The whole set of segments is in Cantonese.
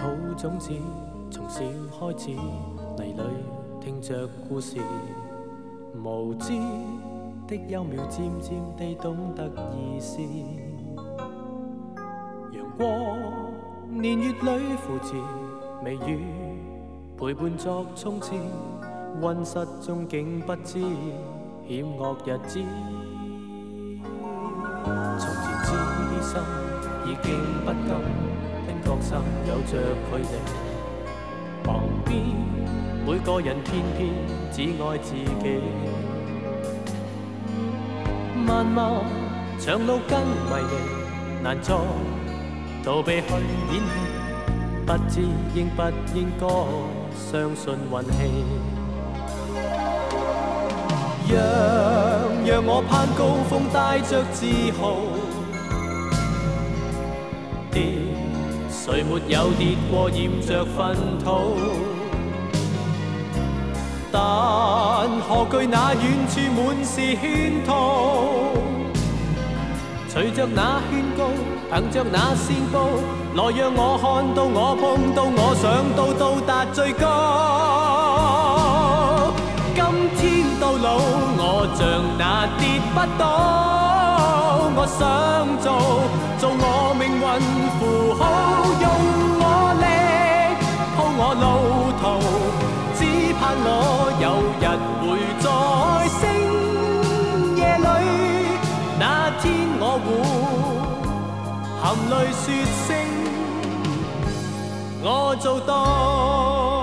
土種子，從小開始，泥裏聽着故事，無知的幼苗漸漸地懂得意思。陽光年月裏扶持，微雨陪伴作衝刺，溫室中竟不知險惡日子。從前知心已經不甘，因各散有着距離。旁邊每個人偏偏只愛自己。漫漫長路更迷離，難再逃避去演戲，不知應不應該相信運氣。讓我攀高峰，帶着自豪。跌，誰沒有跌過，染着糞土？但何懼那遠處滿是圈套？隨着那勸告，憑着那線報，來讓我看到，我碰到，我想到，到達最高。今天到老，我像那跌不倒，我想做我命運符號，用我力鋪我路途，只盼我有日會在星夜裏，那天我會含淚說聲我做到。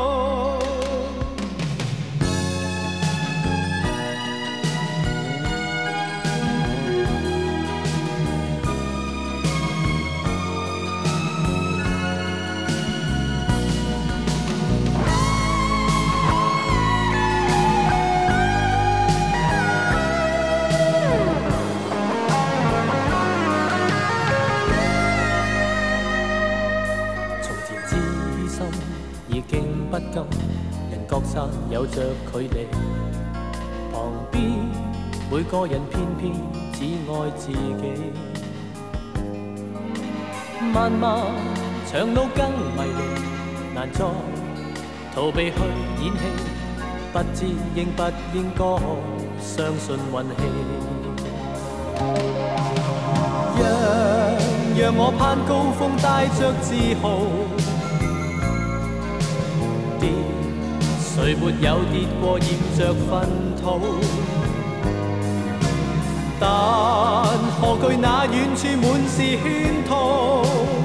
不甘，人各散有着距離，旁邊每個人偏偏只愛自己。漫漫長路更迷離，難再逃避去演戲，不知應不應該相信運氣。讓我攀高峰，帶着自豪。誰沒有跌過，染着糞土？但何懼那遠處滿是圈套？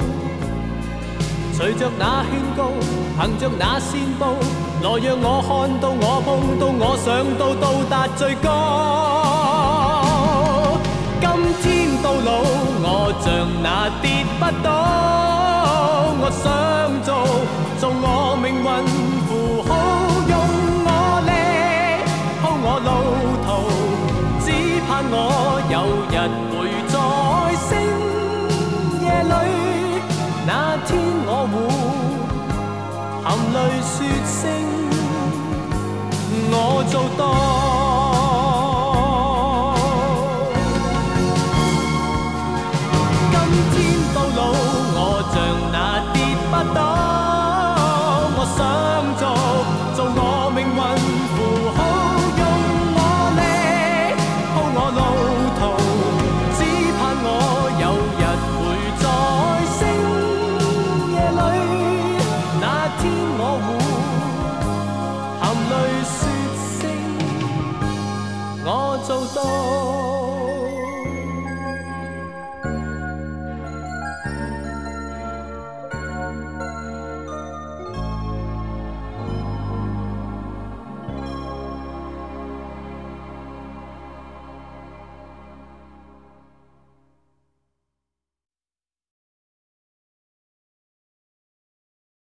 隨着那勸告，憑着那線報，來讓我看到，我碰到，我想到，到達最高。今天到老，我像那跌不倒，我想做我命運符號。我路途，只盼我有日會在星夜裏，那天我會含淚說聲我做到。今天到老，我像那跌不倒，我想做我命運符號。我做到。